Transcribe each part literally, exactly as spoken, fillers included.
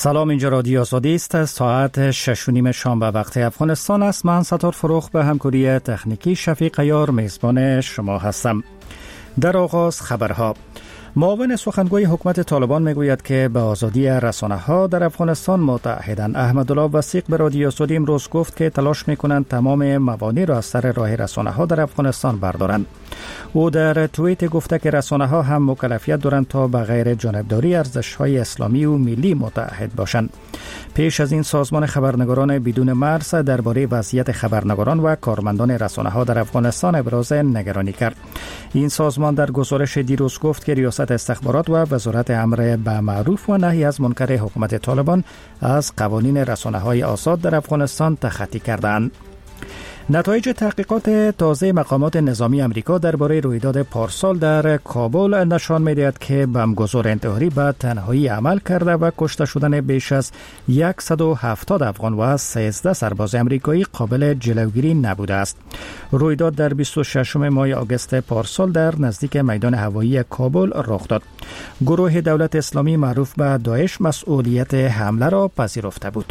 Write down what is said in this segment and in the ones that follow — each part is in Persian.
سلام، اینجا رادیو آزادی است. ساعت شش و نیم شام به وقت افغانستان است. من ستار فروخ به همکاری تکنیکی شفیق عیار میزبان شما هستم. در آغاز خبرها. معاون سخنگوی حکومت طالبان میگوید که به آزادی رسانه‌ها در افغانستان متعهدند. احمدالله وثیق به رادیو آزادی امروز گفت که تلاش میکنند تمام موانع را از سر راه رسانه‌ها در افغانستان بردارند. او در توییت گفته که رسانه‌ها هم مکلفیت دارند تا به غیر جانبداری ارزش‌های اسلامی و ملی متعهد باشند. پیش از این سازمان خبرنگاران بدون مرز درباره وضعیت خبرنگاران و کارمندان رسانه‌ها در افغانستان ابراز نگرانی کرد. این سازمان در گزارش دیروز گفت که ریاست استخبارات و وزارت امر به معروف و نهی از منکر حکومت طالبان از قوانین رسانه‌های آزاد در افغانستان تخطی کردند. نتایج تحقیقات تازه مقامات نظامی امریکا درباره رویداد پارسال در کابل نشان می‌دهد که بمبگذار انتحاری به تنهایی عمل کرده و کشته شدن بیش از صد و هفتاد افغان و سیزده سرباز امریکایی قابل جلوگیری نبوده است. رویداد در بیست و ششم ماه آگوست پارسال در نزدیک میدان هوایی کابل رخ داد. گروه دولت اسلامی معروف به داعش مسئولیت حمله را پذیرفته بود.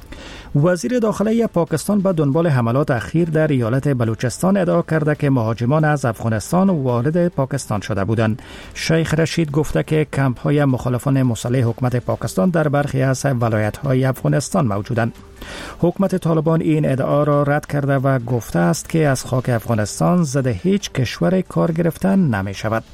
وزیر داخلی پاکستان به دنبال حملات اخیر در ایالت بلوچستان ادعا کرده که مهاجمان از افغانستان وارد پاکستان شده بودند. شیخ رشید گفته که کمپ‌های مخالفان مسلح حکومت پاکستان در برخی از ولایت‌های افغانستان موجودند. حکومت طالبان این ادعا را رد کرده و گفته است که از خاک افغانستان ضد هیچ کشور کار گرفتن نمی شود.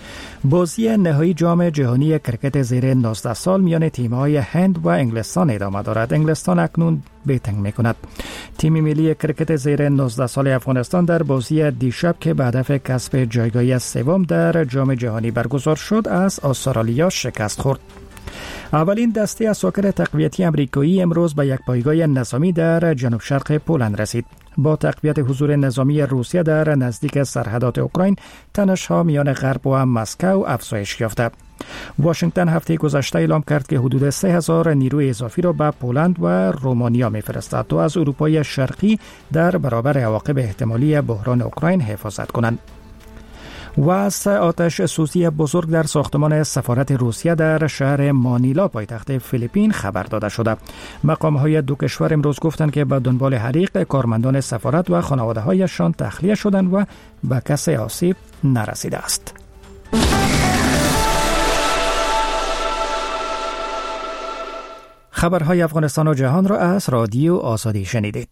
بازی نهایی جام جهانی کرکت زیر نوزده سال میان تیم‌های هند و انگلستان ادامه دارد. انگلستان اکنون بیتنگ می‌کند. تیم ملی کرکت زیر نوزده سال افغانستان در بازی دیشب که به هدف کسب جایگاه سوم در جام جهانی برگزار شد از استرالیا شکست خورد. اولین دسته عساکر تقویتی امریکایی امروز به یک پایگاه نظامی در جنوب شرق پولند رسید. با تقویت حضور نظامی روسیه در نزدیک سرحدات اوکراین، تنش‌ها میان غرب و مسکو افزایش یافته. واشنگتن هفته گذشته اعلام کرد که حدود سه هزار نیروی اضافی را به پولند و رومانیا می‌فرستد تا از اروپای شرقی در برابر عواقب احتمالی بحران اوکراین حفاظت کنند. و از آتش سوزی بزرگ در ساختمان سفارت روسیه در شهر مانیلا پایتخت فیلیپین خبر داده شده. مقام‌های دو کشور امروز گفتند که به دنبال حریق کارمندان سفارت و خانواده‌هایشان تخلیه شدند و به کسی آسیب نرسیده است. خبرهای افغانستان و جهان را از رادیو آزادی شنیدید.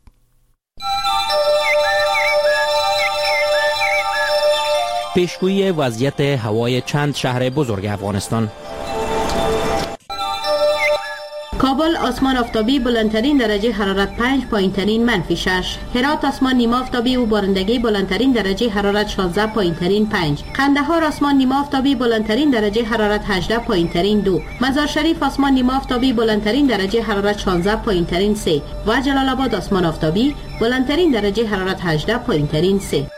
پیشگویی وضعیت هوای چند شهر بزرگ افغانستان. کابل آسمان آفتابی بلندترین درجه حرارت پنج، پایینترین منفی شش. هرات آسمان نیمه آفتابی و بارندگی بلندترین درجه حرارت شانزده، پایینترین پنج. قندهار آسمان نیمه آفتابی بلندترین درجه حرارت هجده، پایینترین دو. مزار شریف آسمان نیمه آفتابی بلندترین درجه حرارت شانزده، پایینترین سه. و جلال آباد آسمان آفتابی بلندترین درجه حرارت هجده، پایینترین سه.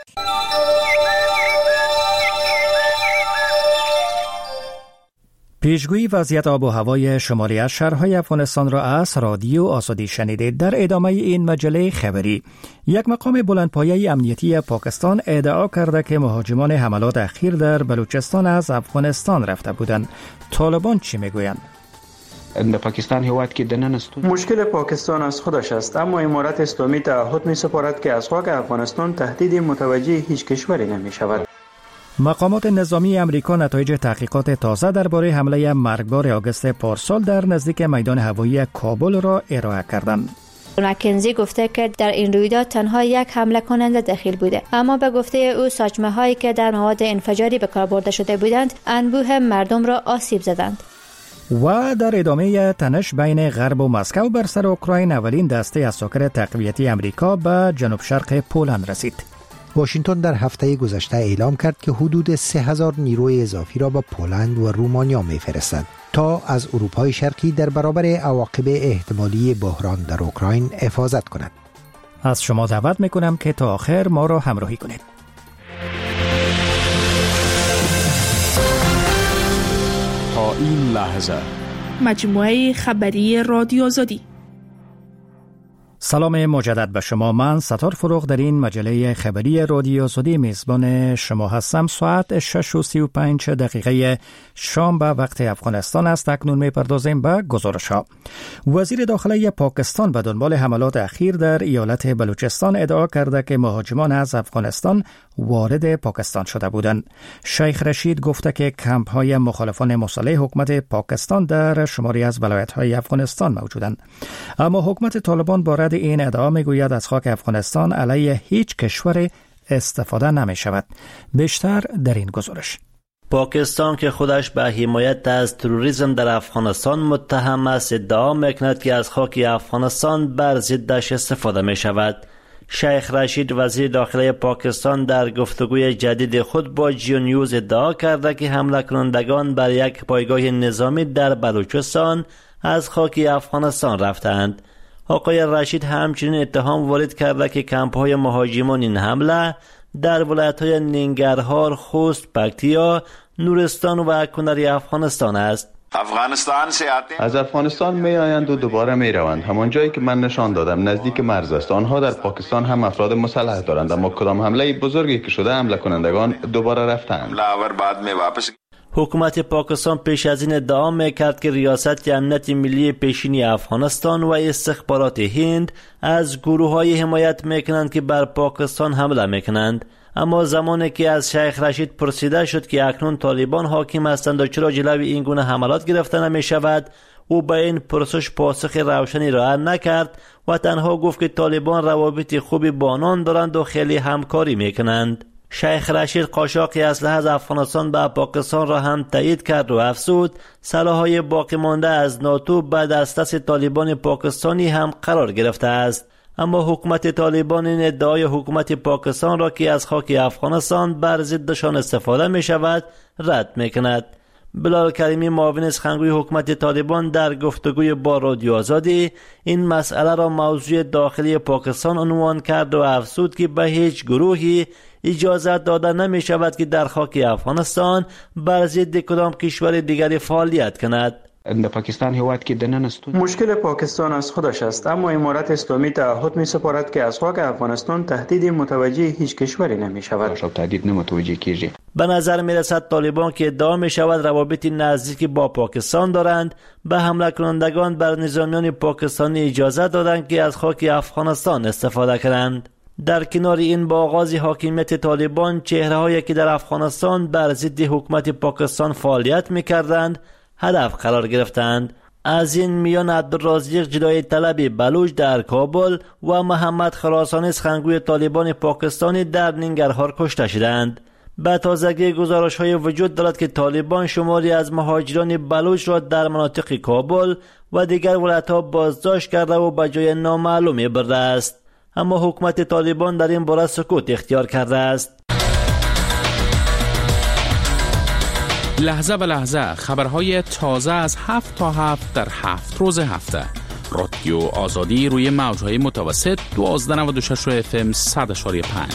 پیشگویی وضعیت آب و هوای شمالی از شهرهای افغانستان را از رادیو آزادی شنیدید. در ادامه این مجله خبری، یک مقام بلندپایه امنیتی پاکستان ادعا کرده که مهاجمان حملات اخیر در بلوچستان از افغانستان رفته بودند. طالبان چی میگویند؟ در پاکستان هیواد که دننستون مشکل پاکستان از خودش است، اما امارت اسلامی تعهد می سپارد که از خاک افغانستان تهدید متوجه هیچ کشوری نمی شود. مقامات نظامی امریکا نتایج تحقیقات تازه درباره حمله مرگبار آگوست پارسال در نزدیک میدان هوایی کابل را ارائه کردند. مکنزی گفته که در این رویداد تنها یک حمله کننده دخیل بوده، اما به گفته او ساچمه هایی که در مواد انفجاری به کار برده شده بودند انبوه مردم را آسیب زدند. و در ادامه تنش بین غرب و مسکو بر سر اوکراین، اولین دسته عساکر تقویتی امریکا به جنوب شرق پولند رسید. واشنگتن در هفته گذشته اعلام کرد که حدود سه هزار نیروی اضافی را به پولند و رومانیا می‌فرستد تا از اروپای شرقی در برابر عواقب احتمالی بحران در اوکراین حفاظت کند. از شما دعوت می‌کنم که تا آخر ما را همراهی کنید. تا این لحظه مجموعه خبری رادیو آزادی. سلام مجدد به شما. من ستار فروغ در این مجله خبری رادیو آزادی میزبان شما هستم. ساعت شش و سی و پنج دقیقه شام به وقت افغانستان است. اکنون میپردازیم به گزارش ها. وزیر داخلی پاکستان به دنبال حملات اخیر در ایالت بلوچستان ادعا کرده که مهاجمان از افغانستان وارد پاکستان شده بودند. شیخ رشید گفته که کمپ های مخالفان مسلح حکومت پاکستان در شماری از ولایت های افغانستان موجودند. اما حکومت طالبان بارد این ادعا میگوید از خاک افغانستان علیه هیچ کشور استفاده نمی شود. بیشتر در این گزارش. پاکستان که خودش به حمایت از تروریسم در افغانستان متهم است ادعا میکند که از خاک افغانستان بر ضدش استفاده می شود. شیخ رشید وزیر داخلی پاکستان در گفتگوی جدید خود با جیو نیوز ادعا کرده که حمله کنندگان بر یک پایگاه نظامی در بلوچستان از خاک افغانستان رفتند. آقای رشید همچنین اتهام وارد کرده که کمپ‌های مهاجمان این حمله در ولایت‌های ننگرهار، خوست، پکتیا، نورستان و کنری افغانستان است. افغانستان سے آتے از افغانستان می آیند و دوباره می روند. همان جایی که من نشان دادم نزدیک مرز است. آنها در پاکستان هم افراد مسلح دارند، اما کدام حمله بزرگی که شده حمله کنندگان دوباره رفتند. بعد می واپس حکومت پاکستان پیش از این ادعا میکرد که ریاست امنیت ملی پیشینی افغانستان و استخبارات هند از گروه‌های حمایت میکنند که بر پاکستان حمله میکنند. اما زمانی که از شیخ رشید پرسیده شد که اکنون طالبان حاکم هستند و چرا جلوی این گونه حملات گرفته نمی شود، او به این پرسش پاسخ روشنی را نکرد و تنها گفت که طالبان روابط خوبی با آنان دارند و خیلی همکاری میکنند. شیخ رشید قاچاق اسلحه از افغانستان به پاکستان را هم تایید کرد و افزود سلاح‌های باقی مانده از ناتو به دسترس طالبان پاکستانی هم قرار گرفته است. اما حکومت طالبان این ادعای حکومت پاکستان را که از خاک افغانستان بر ضدشان استفاده می شود رد می کند. بلال کریمی معاون سخنگوی حکومت طالبان در گفتگوی با رادیو آزادی این مسئله را موضوع داخلی پاکستان عنوان کرد و افزود که به هیچ گروهی اجازه داده نمی شود که در خاک افغانستان بر ضد کدام کشور دیگری فعالیت کند. در پاکستان هیواد که دنن است. مشکل پاکستان از خودش است، اما امارت اسلامی تعهد می سپارد که از خاک افغانستان تهدید متوجه هیچ کشوری نمی شود. شب تهدید نمتوجه کیږي. به نظر می رسد طالبان که ادعا می شود روابط نزدیکی با پاکستان دارند، به حمله کنندگان بر نظامیان پاکستانی اجازه دادند که از خاک افغانستان استفاده کنند. در کنار این با آغاز حاکمیت طالبان چهره‌هایی که در افغانستان بر ضد حکومت پاکستان فعالیت می‌کردند هدف قرار گرفتند. از این میان عبدالرازق جدای طلب بلوچ در کابل و محمد خراسانی سخنگوی طالبان پاکستانی در ننگرهار کشته شدند. به تازگی گزارش‌های وجود دارد که طالبان شماری از مهاجران بلوچ را در مناطق کابل و دیگر ولایت‌ها بازداشت کرده و به جای نامعلومی برده است. اما حکومت طالبان در این باره سکوت اختیار کرده است. لحظه به لحظه خبرهای تازه از هفت تا هفت در هفت روز هفته. رادیو آزادی روی موجهای متوسط دوازده نود و شش اف ام صد اشاری پنج.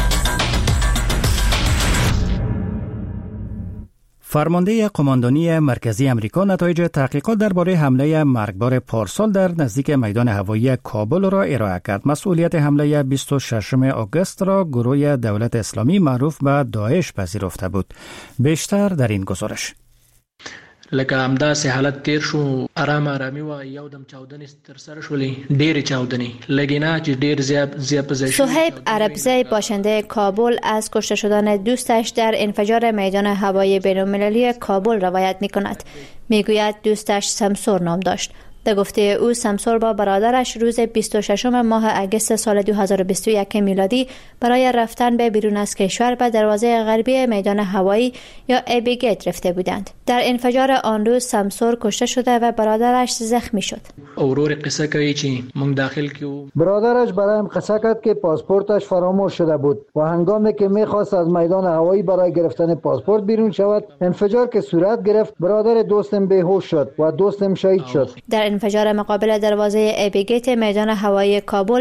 فرمانده قماندانی مرکزی امریکا نتایج تحقیقات درباره حمله مرگبار پارسال در نزدیک میدان هوایی کابل را ارائه کرد. مسئولیت حمله بیست و ششم آگوست را گروه دولت اسلامی معروف به داعش پذیرفته بود. بیشتر در این گزارش. لکه همداسې حالت تیر شو، آرام آرامي و یو دم چاودنې ترسره شولې، ډېرې چاودنې لږې نه چې ډېر زیات زیات زیات. صهیب عربزی باشنده کابل از کشته شدن دوستش در انفجار میدان هوایی بین‌المللی کابل روایت می‌کند. میگوید دوستش سمسور نام داشت. در گفته او سمسور با برادرش روز بیست و ششم ماه اگست سال دو هزار و بیست و یک میلادی برای رفتن به بیرون از کشور به دروازه غربی میدان هوایی یا ایبی گیت رفته بودند. در انفجار آن روز سمسور کشته شده و برادرش زخمی شد. اورور قصه کوي چې موږ داخل کیو. برادرش برایم قصه کرد که پاسپورتش فراموش شده بود و هنگامی که میخواست از میدان هوایی برای گرفتن پاسپورت بیرون شود، انفجار که صورت گرفت، برادر دوستم بیهوش شد و دوستم شهید شد. در انفجار مقابل دروازه ایبی گیت میدان هوایی کابل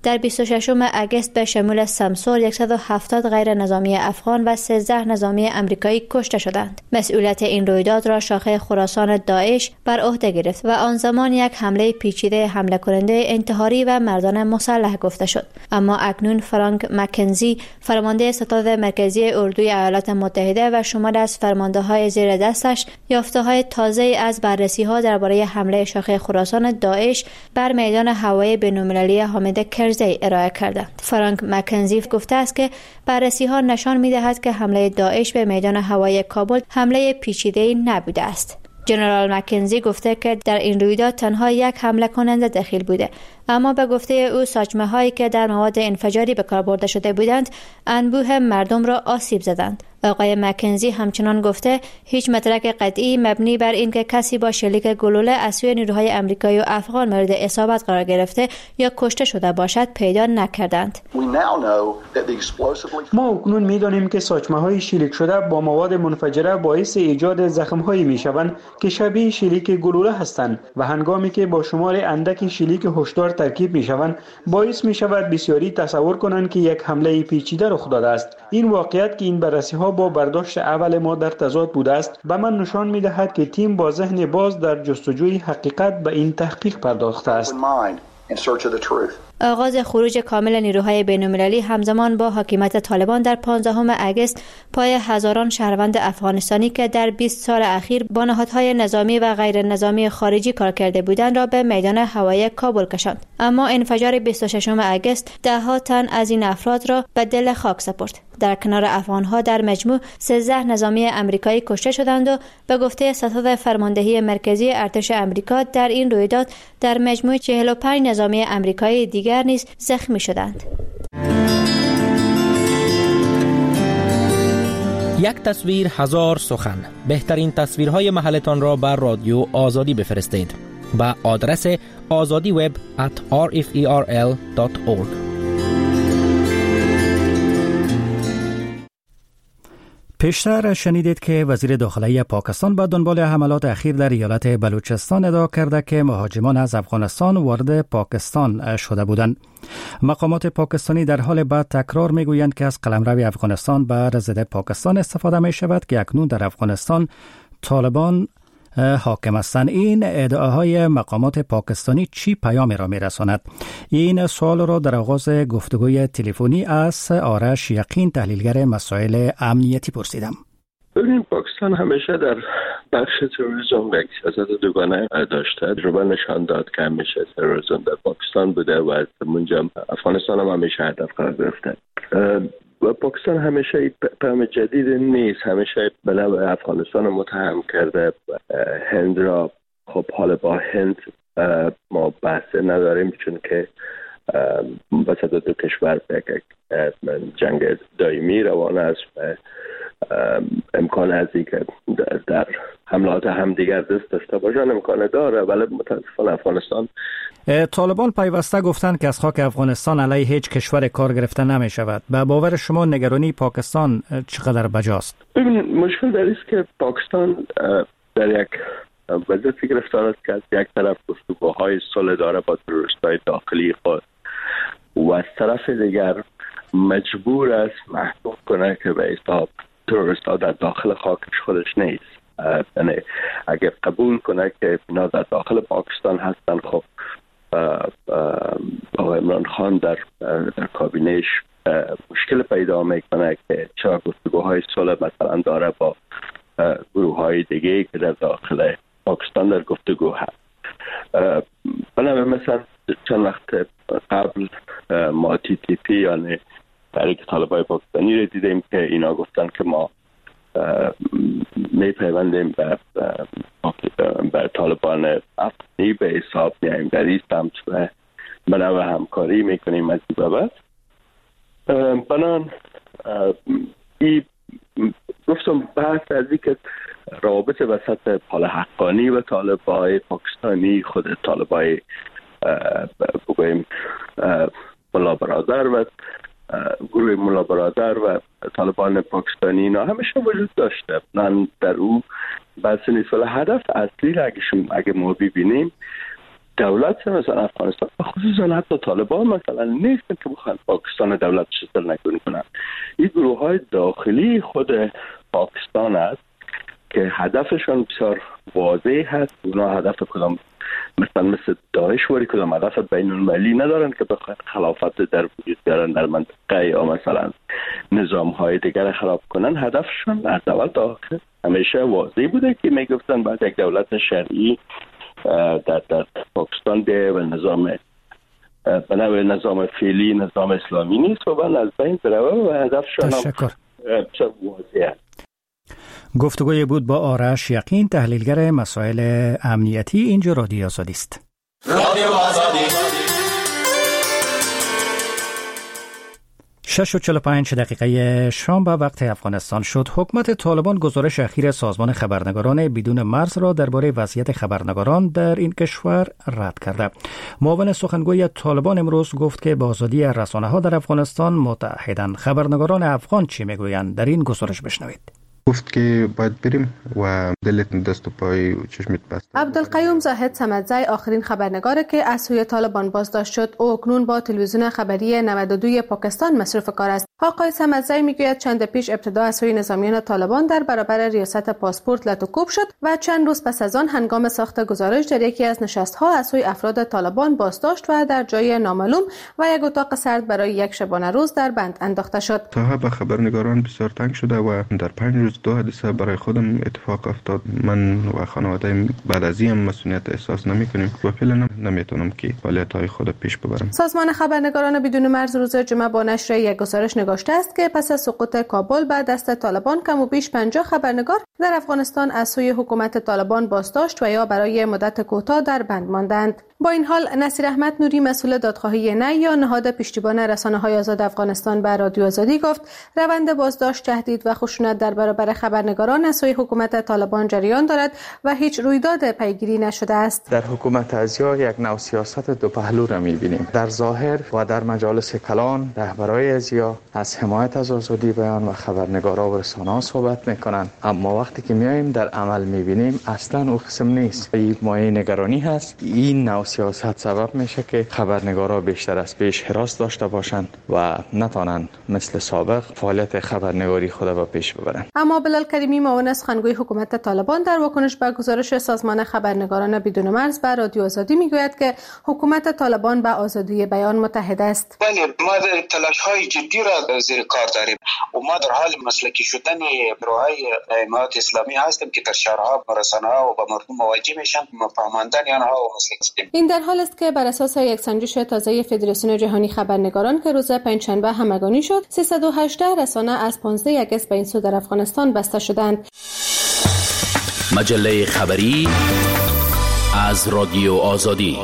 در بیست و ششم اگست به شمول سمسور صد و هفتاد غیر نظامی افغان و سیزده نظامی امریکایی کشته شدند. مسئولیت این رویداد را شاخه خراسان داعش بر عهده گرفت و آن زمان یک حمله پیچیده حمله کننده انتحاری و مردان مسلح گفته شد. اما اکنون فرانک مکنزی، فرمانده ستاد مرکزی اردوی ایالات متحده و شمار از فرمانده‌های زیر دستش یافته‌های تازه از بررسی‌ها درباره حمله شاخه خراسان داعش بر میدان هوایی بین‌المللی حامد کرزی ارائه کردند. فرانک مکنزی گفته است که بررسی‌ها نشان می‌دهد که حمله داعش به میدان هوایی کابل حمله پیچیده‌ای نبوده است. جنرال مکنزی گفته که در این رویداد تنها یک حمله کننده دخیل بوده، اما به گفته او ساچمه هایی که در مواد انفجاری به کار برده شده بودند انبوه مردم را آسیب زدند. آقای مکنزی همچنان گفته هیچ مدرک قطعی مبنی بر اینکه کسی با شلیک گلوله از سوی نیروهای آمریکایی و افغان مورد اصابت قرار گرفته یا کشته شده باشد پیدا نکردند. ما اکنون می‌دانیم که ساچمه‌های شلیک شده با مواد منفجره باعث ایجاد زخم‌هایی می‌شوند که شبیه شلیک گلوله هستند و هنگامی که با شمار اندک شلیک هشدار ترکیب می‌شوند باعث می‌شود بسیاری تصور کنند که یک حمله پیچیده رخ داده است. این واقعیت که این بررسی‌ها با برداشت اول ما در تضاد بوده است به من نشان می‌دهد که تیم با ذهن باز در جستجوی حقیقت به این تحقیق پرداخته است. آغاز خروج کامل نیروهای بین‌المللی همزمان با حاکمیت طالبان در پانزدهم اگست پای هزاران شهروند افغانستانی که در بیست سال اخیر با نهادهای نظامی و غیر نظامی خارجی کار کرده بودند را به میدان هوایی کابل کشاند. اما انفجار بیست و ششم اگست ده ها تن از این افراد را به دل خاک سپرد. در کنار افغان‌ها در مجموع سیزده نظامی امریکایی کشته شدند و به گفته ستاد فرماندهی مرکزی ارتش آمریکا در این رویداد در مجموع چهل و پنج نظامی امریکایی دیگر نیز زخمی شدند. یک تصویر هزار سخن. بهترین تصویرهای محلتان را بر رادیو آزادی بفرستید با آدرس آزادی وب ات آر اف ای آر ال دات اورگ. پیشتر شنیدید که وزیر داخلی پاکستان به دنبال حملات اخیر در ایالت بلوچستان ادعا کرده که مهاجمان از افغانستان وارد پاکستان شده بودند. مقامات پاکستانی در حال بعد تکرار میگویند که از قلمرو افغانستان بر ضد پاکستان استفاده می شود که اکنون در افغانستان طالبان حاکم هستند. این ادعاهای مقامات پاکستانی چی پیامی را میرساند؟ این سوال را در آغاز گفتگوی تلفنی از آرش یقین تحلیلگر مسائل امنیتی پرسیدم. ببینید پاکستان همیشه در بخش تروریسم یک سیاست دوگانه داشته. تجربه نشان داد که همیشه تروریسم در پاکستان بوده و از منجم افغانستان هم همیشه هدف قرار گرفته. و پاکستان همیشه پیام جدید نیست، همیشه بله افغانستان متهم کرده. هند را خب حالا با هند ما بحث نداریم چون که وسط دو کشور یک جنگ دائمی روانه است. امکان هستی که در حملات همدیگر دست داشته باشن امکان داره، ولی متاسفانه افغانستان طالبان پیوسته گفتند که از خاک افغانستان علیه هیچ کشور کار گرفته نمی شود. به باور شما نگرانی پاکستان چقدر بجاست؟ ببین مشکل در است که پاکستان در یک وضعیتی گرفتار است که از یک طرف گفتگوهای صلح داره با تروریست‌های داخلی خود و از طرف دیگر مجبور است محکوم کنه که به حساب تروریست ها در داخل خاکش خودش نیست. یعنی اگر قبول کنه که اینا در داخل پاکستان هستن، خب آقای عمران خان در, در کابینهش مشکل پیدا میکنه که چرا گفتگوهای صلح مثلا داره با گروه های دیگه که در داخل پاکستان در گفتگو هست. بنابراین مثلا چند وقت قبل ما تی تی پی یعنی تحریک طالبای پاکستانی رو دیدیم که اینا گفتن که ما میپیوندیم به بر طالبان افغانی به حساب میایم در این سمت و بنابرای همکاری میکنیم از این بابت. بنان این گفتم بحث از این که روابط وسط حال حقانی و طالبای پاکستانی خود طالبای بگویم ملا برادر و گروه ملا برادر و طالبان پاکستانی اینا همیشه وجود داشته. من در او بحث نیست، ولی هدف اصلی را اگه, اگه ما ببینیم دولت مثلا افغانستان و خصوصا حتی طالبان مثلا نیستن که بخوان پاکستان دولت شکل نگونی کنن. این گروه های داخلی خود پاکستان است که هدفشون بسیار واضح هست. اونا هدف کدام مثلا مثل داعش وری کدام هدف بین المللی ندارن که بخواد خلافت در وجود بیارن در منطقه یا مثلا نظام های دیگر خراب کنن. هدفشون از اول تا آخر همیشه واضح بوده که میگفتن بعد یک دولت شرعی در در پاکستان ده و نظام بنابرای نظام فعلی نظام اسلامی نیست و بعد از بین بره و هدفشون تشکر. هم واضح است. گفتگوی بود با آرش یقین، تحلیلگر مسائل امنیتی. اینجا رادیو آزادی است. رادیو آزادی. شش و چهل و پنج دقیقه شام به وقت افغانستان شد. حکومت طالبان گزارش اخیر سازمان خبرنگاران بدون مرز را درباره وضعیت خبرنگاران در این کشور رد کرده. معاون سخنگوی طالبان امروز گفت که با آزادی رسانه‌ها در افغانستان متحدن. خبرنگاران افغان چی میگویند؟ در این گزارش بشنوید. گفت که باید بریم و دلت دست و پای و چشمت بسته. عبدالقیوم زاهد صمدزی آخرین خبرنگاری که از سوی طالبان بازداشت شد، او اکنون با تلویزیون خبری نود و دو پاکستان مصروف کار است. آقای صمدزی میگوید چند پیش ابتدا از سوی نظامیان طالبان در برابر ریاست پاسپورت لط و کوب شد و چند روز پس از آن هنگام ساخت گزارش در یکی از نشست‌ها از سوی افراد طالبان بازداشت و در جای نامعلوم و یک اتاق سرد برای یک شبانه روز در بند انداخته شد. تا به خبرنگاران بسیار تنگ شده و در پنج روز دو حادثه برای خودم اتفاق افتاد. من و خانواده بعد از این مسئولیت احساس نمی‌کنیم و فعلا نمیتونم که فعالیت‌های خود پیش ببرم. سازمان خبرنگاران بدون مرز روز جمعه با نشر یک گزارش نگاشته است که پس از سقوط کابل به دست طالبان کم و بیش پنجاه خبرنگار در افغانستان از سوی حکومت طالبان بازداشت و یا برای مدت کوتاه در بند ماندند. با این حال نصیر احمد نوری مسئول دادخواهی نه یا نهاد پشتیبان رسانه‌های آزاد افغانستان به رادیو آزادی گفت روند بازداشت، تهدید و خشونت در برابر خبرنگاران از سوی حکومت طالبان جریان دارد و هیچ رویداد پیگیری نشده است. در حکومت ازیا یک نوع سیاست دو پهلو را می‌بینیم. در ظاهر و در مجالس کلان رهبرای ازیا از حمایت از آزادی بیان و خبرنگارا و رسانه‌ها صحبت می‌کنند، اما وقتی که میایم در عمل می‌بینیم اصلاً او قسم نیست. این مایه نگرانی هست. این نوع سیاست سبب میشه که خبرنگارا بیشتر از پیش حراس داشته باشند و نتوانند مثل سابق فعالیت خبرنگاری خود را پیش ببرند. اما بلال کریمی معاون سخنگوی حکومت طالبان در واکنش به گزارش سازمان خبرنگاران بدون مرز به رادیو آزادی میگوید که حکومت طالبان به آزادی بیان متحد است. بله، ما تلاش‌های جدی را زیر کار داریم و ما در حال مسلکی شدن گروه‌های امارات اسلامی هستیم که در شهرها، رسانه‌ها و با مردم مواجه میشن. ما فهماندن آنها و مسلکی. این در حال است که بر اساس یک سنجش تازه فدراسیون جهانی خبرنگاران که روز پنجشنبه همگانی شد، سیصد و هجده رسانه از پانزده اگست به این سو در افغانستان بسته شدند. مجله خبری از رادیو آزادی.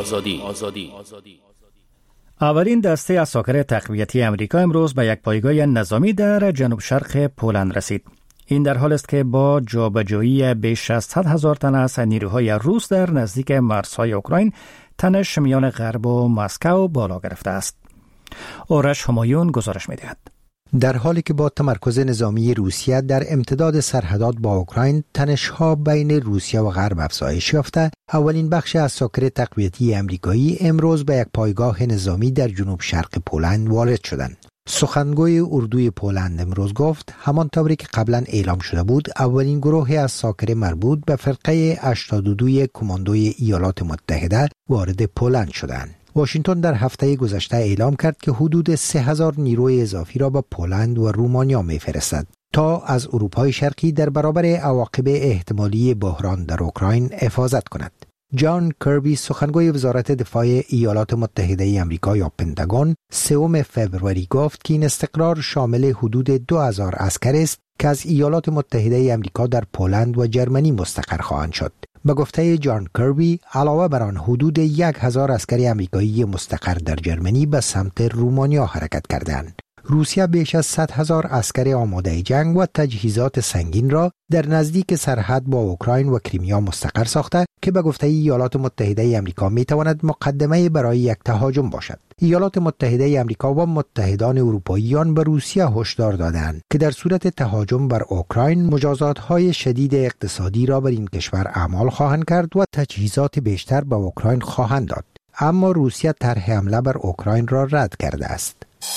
اولین دسته عساکر تقویتی امریکا امروز به یک پایگاه نظامی در جنوب شرق پولند رسید. این در حال است که با جابجایی بیش از صد هزار تن از نیروهای روس در نزدیک مرزهای اوکراین تنش میان غرب و مسکو بالا گرفته است. آرش همایون گزارش می‌دهد. در حالی که با تمرکز نظامی روسیه در امتداد سرحدات با اوکراین تنش‌ها بین روسیه و غرب افزایش یافته، اولین بخش عساکر تقویتی امریکایی امروز به یک پایگاه نظامی در جنوب شرق پولند وارد شدند. سخنگوی اردوی پولند امروز گفت همانطوری که قبلا اعلام شده بود اولین گروه عساکر مربوط به فرقه هشتاد و دو کماندوی ایالات متحده وارد پولند شدند. واشنگتن در هفته گذشته اعلام کرد که حدود سه هزار نیروی اضافی را به پولند و رومانیا می‌فرستد تا از اروپای شرقی در برابر عواقب احتمالی بحران در اوکراین حفاظت کند. جان کربی سخنگوی وزارت دفاع ایالات متحده آمریکا یا پنتاگون سوم فوریه گفت که این استقرار شامل حدود دو هزار عسکر است که از ایالات متحده آمریکا در پولند و جرمنی مستقر خواهند شد. به گفته جان کربی علاوه بر آن حدود یک هزار عسکر آمریکایی مستقر در جرمنی به سمت رومانیا حرکت کردند. روسیه بیش از صد هزار عسکر آماده جنگ و تجهیزات سنگین را در نزدیک سرحد با اوکراین و کریمیا مستقر ساخته که به گفته ایالات متحده آمریکا میتواند مقدمه برای یک تهاجم باشد. ایالات متحده آمریکا و متحدان اروپاییان به روسیه هشدار دادند که در صورت تهاجم بر اوکراین مجازات‌های شدید اقتصادی را بر این کشور اعمال خواهند کرد و تجهیزات بیشتر به اوکراین خواهند داد. اما روسیه طرح حمله بر اوکراین را رد کرده است.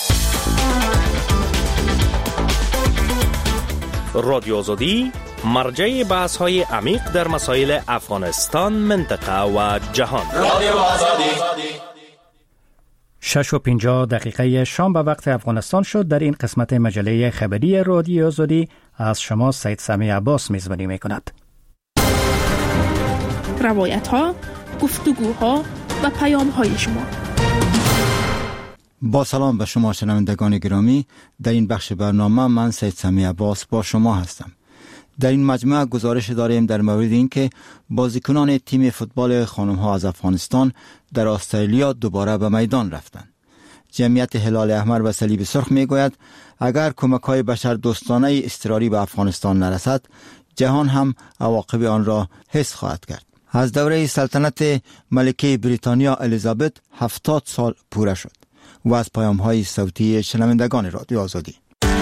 رادیو آزادی مرجع بحث های عمیق در مسائل افغانستان، منطقه و جهان. رادیو آزادی. شش و پنجاه دقیقه شام به وقت افغانستان شد. در این قسمت مجله خبری رادیو آزادی از شما سید سمی عباس میزبانی میکند. روایت ها، گفتگوها و پیام های شما. با سلام به شما شنوندگان گرامی، در این بخش برنامه من سید سمی عباس با شما هستم. در این مجموعه گزارش داریم در مورد اینکه بازیکنان تیم فوتبال خانم‌ها از افغانستان در استرالیا دوباره به میدان رفتند. جمعیت هلال احمر و صلیب سرخ میگوید اگر کمک‌های بشردوستانه اضطراری به افغانستان نرسد، جهان هم عواقب آن را حس خواهد کرد. از دوره سلطنت ملکه بریتانیا الیزابت هفتاد سال پوره شد. و از پیام‌های صوتی شنوندگان رادیو آزادی.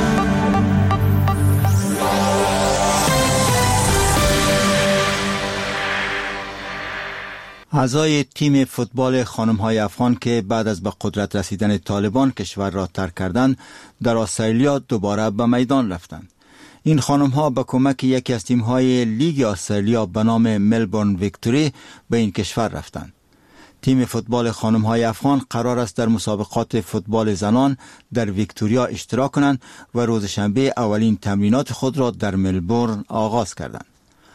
اعضای تیم فوتبال خانم‌های افغان که بعد از به قدرت رسیدن طالبان کشور را ترک کردند، در استرالیا دوباره به میدان رفتند. این خانم‌ها با کمک یکی از تیم‌های لیگ استرالیا به نام ملبورن ویکتوری به این کشور رفتند. تیم فوتبال خانم‌های افغان قرار است در مسابقات فوتبال زنان در ویکتوریا اشتراک کنند و روز شنبه اولین تمرینات خود را در ملبورن آغاز کردند.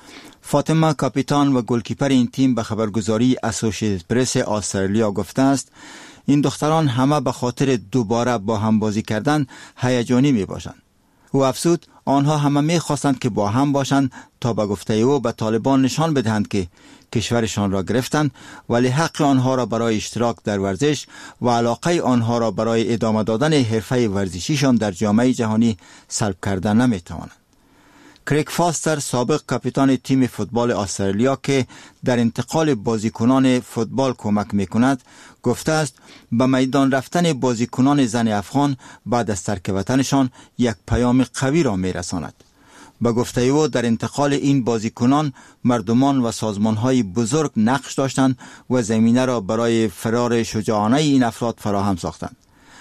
فاطمه کاپیتان و گلکیپر این تیم به خبرگزاری اسوسییتد پرس استرالیا گفته است این دختران همه به خاطر دوباره با هم بازی کردن هیجانی می باشند. او افزود آنها همه می خواستند که با هم باشند تا به گفته او به طالبان نشان بدهند که کشورشان را گرفتند، ولی حق آنها را برای اشتراک در ورزش و علاقه آنها را برای ادامه دادن حرفه ورزشیشان در جامعه جهانی سلب کردن نمی توانند. کریگ فاستر سابق کاپیتان تیم فوتبال استرالیا که در انتقال بازیکنان فوتبال کمک میکند گفته است به میدان رفتن بازیکنان زن افغان بعد از ترک وطنشان یک پیام قوی را میرساند. به گفته او در انتقال این بازیکنان مردمان و سازمانهای بزرگ نقش داشتند و زمینه را برای فرار شجاعانه این افراد فراهم ساختند.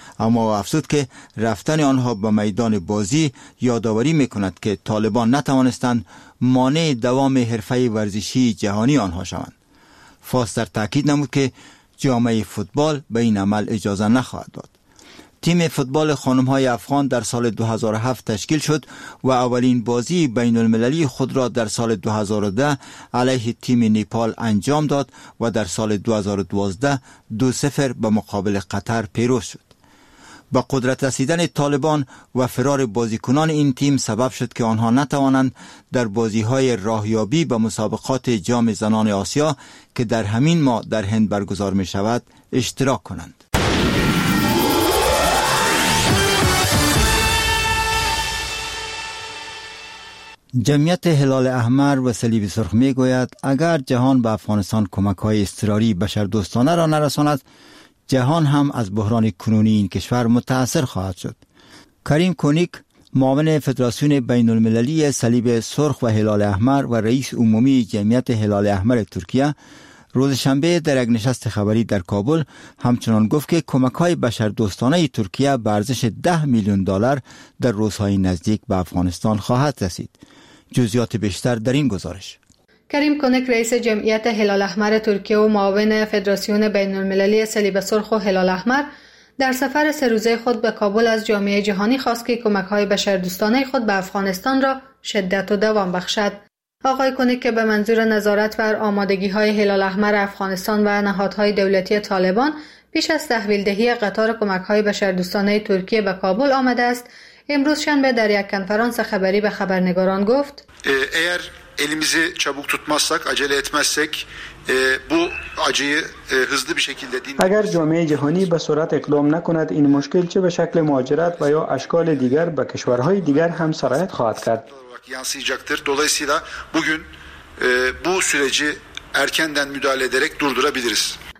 اما افزود که رفتن آنها به میدان بازی یادآوری میکند که طالبان نتوانستند مانع دوام حرفه ورزشی جهانی آنها شوند. فاستر تاکید نمود که جامعه فوتبال به این عمل اجازه نخواهد داد. تیم فوتبال خانم‌های افغان در سال دو هزار و هفت تشکیل شد و اولین بازی بین المللی خود را در سال دو هزار و ده علیه تیم نیپال انجام داد و در سال دو هزار و دوازده دو صفر به مقابل قطر پیروز شد. با قدرت رسیدن طالبان و فرار بازیکنان این تیم سبب شد که آنها نتوانند در بازی‌های راهیابی به مسابقات جام زنان آسیا که در همین ماه در هند برگزار می شود اشتراک کنند. جمعیت هلال احمر و صلیب سرخ می گوید اگر جهان به افغانستان کمک‌های اضطراری بشردوستانه را نرساند، جهان هم از بحران کنونی این کشور متاثر خواهد شد. کریم کونیک معاون فدراسیون بین المللی صلیب سرخ و هلال احمر و رئیس عمومی جمعیت هلال احمر ترکیه روز شنبه در یک نشست خبری در کابل همچنان گفت که کمک‌های بشردوستانه ترکیه به ارزش ده میلیون دلار در روزهای نزدیک به افغانستان خواهد رسید. جزئیات بیشتر در این گزارش. کریم کونیک رئیس جمعیت هلال احمر ترکیه و معاون فدراسیون بین المللی صلیب سرخ و هلال احمر در سفر سه روزه خود به کابل از جامعه جهانی خواست که کمک‌های بشردوستانه خود به افغانستان را شدت و دوام بخشد. آقای کونیک که به منظور نظارت بر آمادگی‌های هلال احمر افغانستان و نهادهای دولتی طالبان پیش از تحویلدهی قطار کمک‌های بشردوستانه ترکیه به کابل آمده است، امروز شنبه در یک کنفرانس خبری به خبرنگاران گفت: اگر elimizi çabuk tutmazsak, acele etmezsek bu acıyı hızlı bir şekilde din. اگر جامعه جهانی به سرعت اقدام نکند این مشکل چه به شکل مهاجرت و یا اشکال دیگر به کشورهای دیگر هم سرایت خواهد کرد. yansıyacaktır. Dolayısıyla bugün bu süreci erkenden müdahale ederek durdurabiliriz.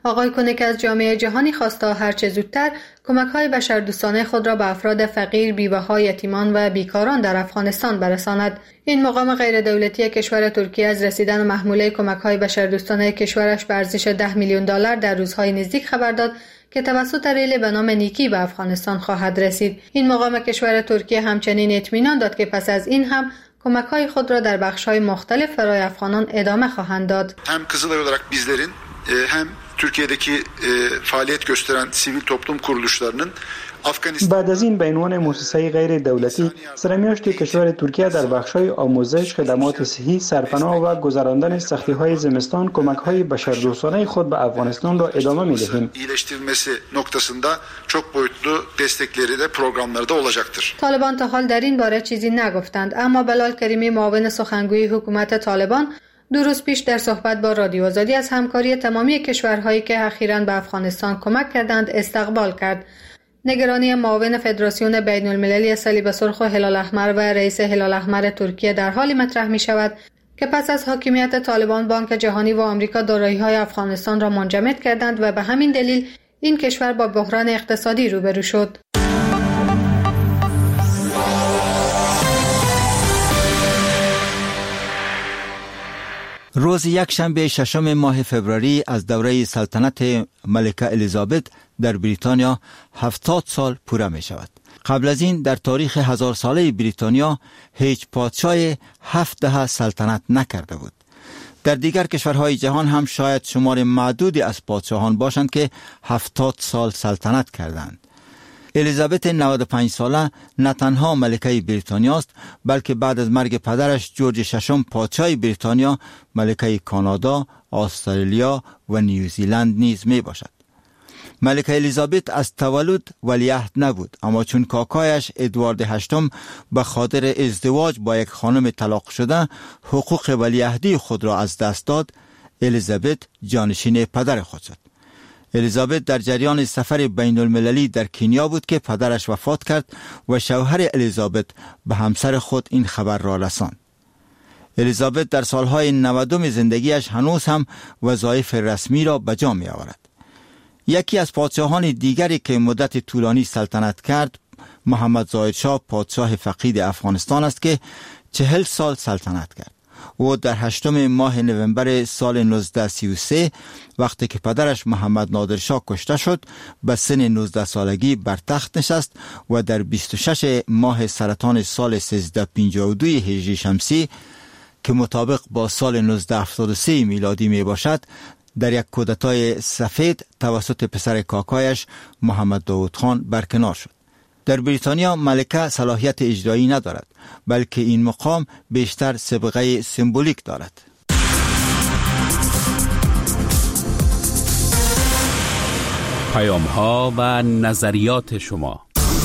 آقای کونک از جامعه جهانی خواست تا هرچه زودتر کمک‌های بشردوستانه خود را به افراد فقیر، بیوه‌ها، یتیمان و بیکاران در افغانستان برساند. این مقام غیر دولتی کشور ترکیه از رسیدن محموله کمک‌های بشردوستانه کشورش به ارزش ده میلیون دلار در روزهای نزدیک خبر داد که توسط ریل به نام نیکی به افغانستان خواهد رسید. این مقام کشور ترکیه همچنین اطمینان داد که پس از این هم کمک‌های خود را در بخش‌های مختلف برای افغانان ادامه خواهند داد. هم Kızılay olarak bizlerin hem Türkiye'deki faaliyet gösteren sivil toplum kuruluşlarının بعد از این به عنوان مؤسسه غیر دولتی سرمیاشت کشور ترکیه در بخش‌های آموزش، خدمات صحی، سرپناه و گذراندن سختی‌های زمستان کمک‌های بشردوستانه خود به افغانستان را ادامه می‌دهیم. iyileştirilmesi noktasında çok boyutlu destekleri de programları da olacaktır. طالبان تا حال در این باره چیزی نگفتند، اما بلال کریمی معاون سخنگوی حکومت طالبان دو روز پیش در صحبت با رادیو آزادی از همکاری تمامی کشورهایی که اخیراً به افغانستان کمک کردند استقبال کرد. نگرانی معاون فدراسیون بین المللی صلیب سرخ و هلال احمر و رئیس هلال احمر ترکیه در حالی مطرح می شود که پس از حاکمیت طالبان بانک جهانی و آمریکا دارایی‌های افغانستان را منجمد کردند و به همین دلیل این کشور با بحران اقتصادی روبرو شد. روز یک شنبه ششم ماه فوریه از دوره سلطنت ملکه الیزابت در بریتانیا هفتاد سال پوره می شود. قبل از این در تاریخ هزار ساله بریتانیا هیچ پادشاه هفت دهه سلطنت نکرده بود. در دیگر کشورهای جهان هم شاید شمار معدودی از پادشاهان باشند که هفتاد سال سلطنت کردند. الیزابت نود و پنج ساله نه تنها ملکه بریتانیا است، بلکه بعد از مرگ پدرش جورج ششم پادشاه بریتانیا ملکه کانادا، استرالیا و نیوزیلند نیز می باشد. ملکه الیزابت از تولد ولیعهد نبود، اما چون کاکایش ادوارد هشتم به خاطر ازدواج با یک خانم طلاق شده حقوق ولیعهدی خود را از دست داد، الیزابت جانشین پدر خود شد. الیزابت در جریان سفر بین المللی در کنیا بود که پدرش وفات کرد و شوهر الیزابت به همسر خود این خبر را رساند. الیزابت در سالهای نودم زندگیش هنوز هم وظایف رسمی را به جا می آورد. یکی از پادشاهان دیگری که مدت طولانی سلطنت کرد محمد ظاهر شاه پادشاه فقید افغانستان است که چهل سال سلطنت کرد. او در هشتم ماه نوامبر سال نوزده سی و سه وقتی که پدرش محمد نادر شاه کشته شد به سن نوزده سالگی بر تخت نشست و در بیست و شش ماه سرطان سال سیزده پنجاه و دو هجری شمسی که مطابق با سال نوزده هفتاد و سه میلادی می باشد در یک کودتای سفید توسط پسر کاکایش محمد داود خان برکنار شد. در بریتانیا ملکه صلاحیت اجرایی ندارد، بلکه این مقام بیشتر سابقه سمبولیک دارد. پیام ها و نظریات شما.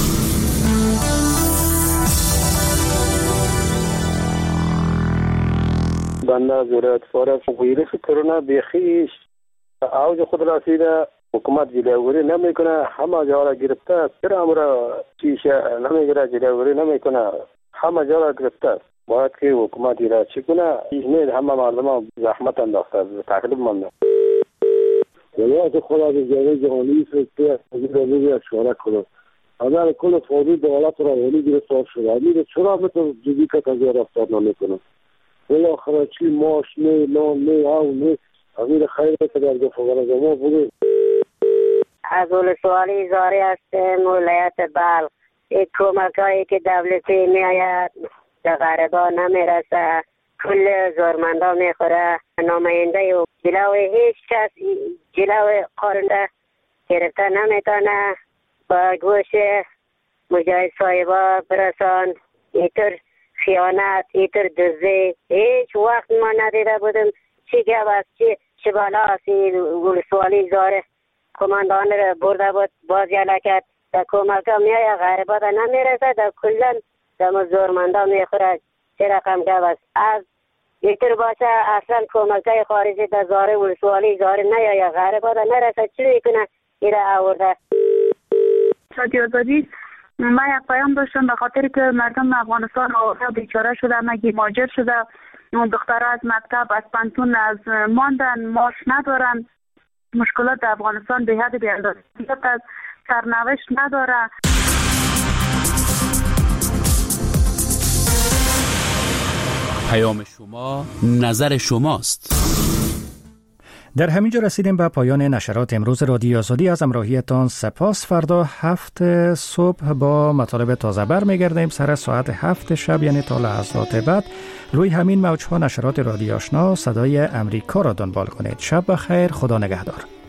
بنده از ولایت فارس ویروس کرونا بیخی اوج خود رسیده، حکومت جلوگیری نمیکنه، همه جا را گرفته است. چرا امر چیشه نمیگیره، جلوگیری نمیکنه، همه جا را گرفته است. باید که حکومت را چی کنه؟ این همه مردم زحمت انداخته، تکلیف مانده. ولایت خود از جامعه جهانی فرسته از روی اشاره کنه. اگر کل فوری دولت را ولی گرفتار شده، میره چرا مثل جدی که تغییر رفتار نمیکنه؟ بالاخره چی ماش نه، نان نه، او نه، امیر خیر که در گفتگان ما بوده. از ولسوالی زاری هستیم ولایت بلخ. این کمکایی که دولتی میآید در غریبان نمیرسه، کل زورمندا میخوره. نماینده و جلو هیچ کس جلو قارنده گرفته نمیتونه. با گوش مجاهد صاحبا برسان اینطور خیانت، اینطور دزدی هیچ وقت ما ندیده بودیم. چی گپ است، چی چه بالا است. ولسوالی زاره کماندان را برده بود، باز یلکت در کمک ها میای غریبات نمیرسه، در کلن در زورمندا میخوره. چه رقم گپ است. از اینطور باشه اصلا کمک های خارجی در زاره ولسوالی زاره نیای غریبات نرسه. چی کنه ایره آورده. رادیو آزادی، من یک پیام داشتم به خاطر که مردم افغانستان آواره بیچاره شده، مگی ماجر شده، دخترها از مکتب از پانتون از ماندن، ماش ندارن. مشکلات در افغانستان به حد بی‌اندازه است، سرنوشت نداره. پیام شما، نظر شماست. در همینجا رسیدیم به پایان نشرات امروز رادیو آزادی. از همراهیتان سپاس. فردا هفت صبح با مطالب تازه برمیگردیم سر ساعت هفت شب، یعنی تا لحظات بعد. روی همین موجها نشرات رادیو آشنا صدای امریکا را دنبال کنید. شب بخیر، خدا نگهدار.